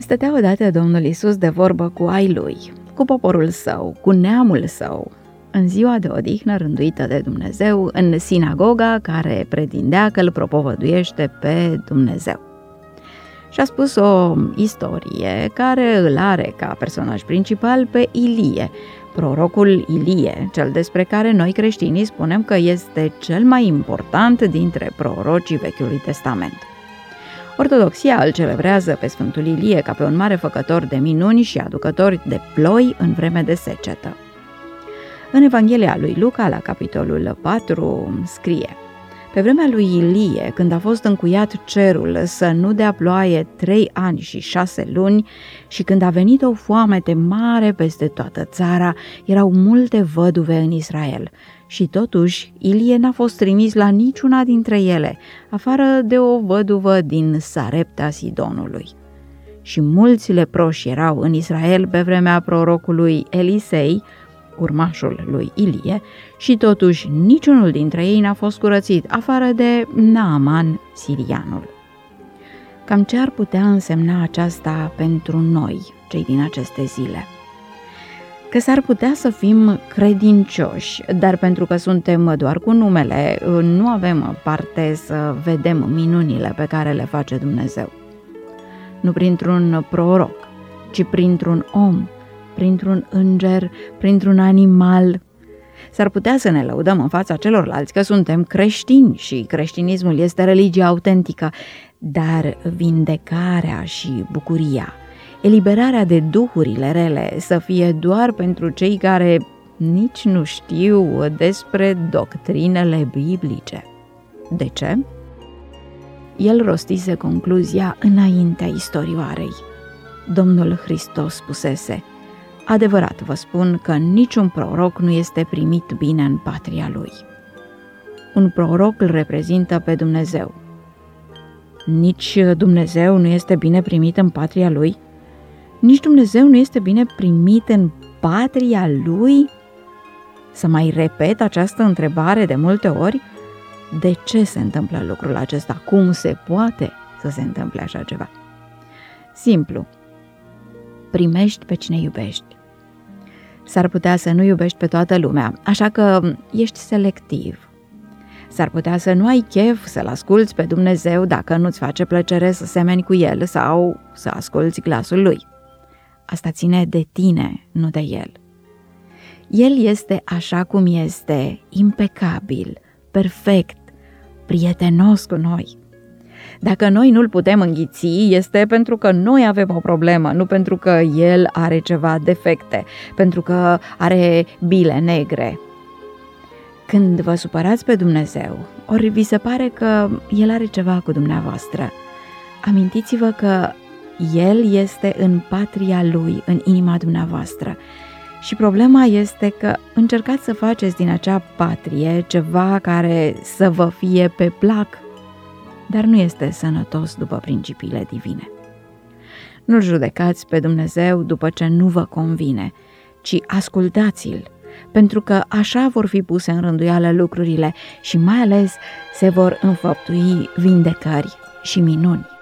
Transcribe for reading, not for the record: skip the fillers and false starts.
Stătea odată Domnul Iisus de vorbă cu ai lui, cu poporul său, cu neamul său, în ziua de odihnă rânduită de Dumnezeu, în sinagoga care pretindea că îl propovăduiește pe Dumnezeu. Și a spus o istorie care îl are ca personaj principal pe Ilie, prorocul Ilie, cel despre care noi creștinii spunem că este cel mai important dintre prorocii Vechiului Testament. Ortodoxia îl celebrează pe Sfântul Ilie ca pe un mare făcător de minuni și aducător de ploi în vreme de secetă. În Evanghelia lui Luca, la capitolul 4, scrie: pe vremea lui Ilie, când a fost încuiat cerul să nu dea ploaie 3 ani și 6 luni și când a venit o foamete mare peste toată țara, erau multe văduve în Israel. Și totuși, Ilie n-a fost trimis la niciuna dintre ele, afară de o văduvă din Sarepta Sidonului. Și mulți leproși erau în Israel pe vremea prorocului Elisei, urmașul lui Ilie, și totuși niciunul dintre ei n-a fost curățit, afară de Naaman, sirianul. Cam ce ar putea însemna aceasta pentru noi, cei din aceste zile? Că s-ar putea să fim credincioși, dar pentru că suntem doar cu numele, nu avem parte să vedem minunile pe care le face Dumnezeu. Nu printr-un proroc, ci printr-un om, printr-un înger, printr-un animal. S-ar putea să ne lăudăm în fața celorlalți că suntem creștini și creștinismul este religia autentică, dar vindecarea și bucuria, eliberarea de duhurile rele să fie doar pentru cei care nici nu știu despre doctrinele biblice. De ce? El rostise concluzia înaintea istorioarei. Domnul Hristos spusese: adevărat vă spun că niciun proroc nu este primit bine în patria lui. Un proroc îl reprezintă pe Dumnezeu. Nici Dumnezeu nu este bine primit în patria lui? Nici Dumnezeu nu este bine primit în patria lui? Să mai repet această întrebare de multe ori? De ce se întâmplă lucrul acesta? Cum se poate să se întâmple așa ceva? Simplu. Primești pe cine iubești. S-ar putea să nu iubești pe toată lumea, așa că ești selectiv. S-ar putea să nu ai chef să-L asculți pe Dumnezeu dacă nu-ți face plăcere să semeni cu El sau să asculți glasul Lui. Asta ține de tine, nu de El. El este așa cum este, impecabil, perfect, prietenos cu noi. Dacă noi nu-L putem înghiți, este pentru că noi avem o problemă, nu pentru că El are ceva defecte, pentru că are bile negre. Când vă supărați pe Dumnezeu, ori vi se pare că El are ceva cu dumneavoastră, amintiți-vă că El este în patria Lui, în inima dumneavoastră. Și problema este că încercați să faceți din acea patrie ceva care să vă fie pe plac, dar nu este sănătos după principiile divine. Nu-L judecați pe Dumnezeu după ce nu vă convine, ci ascultați-L, pentru că așa vor fi puse în rânduială lucrurile și mai ales se vor înfăptui vindecări și minuni.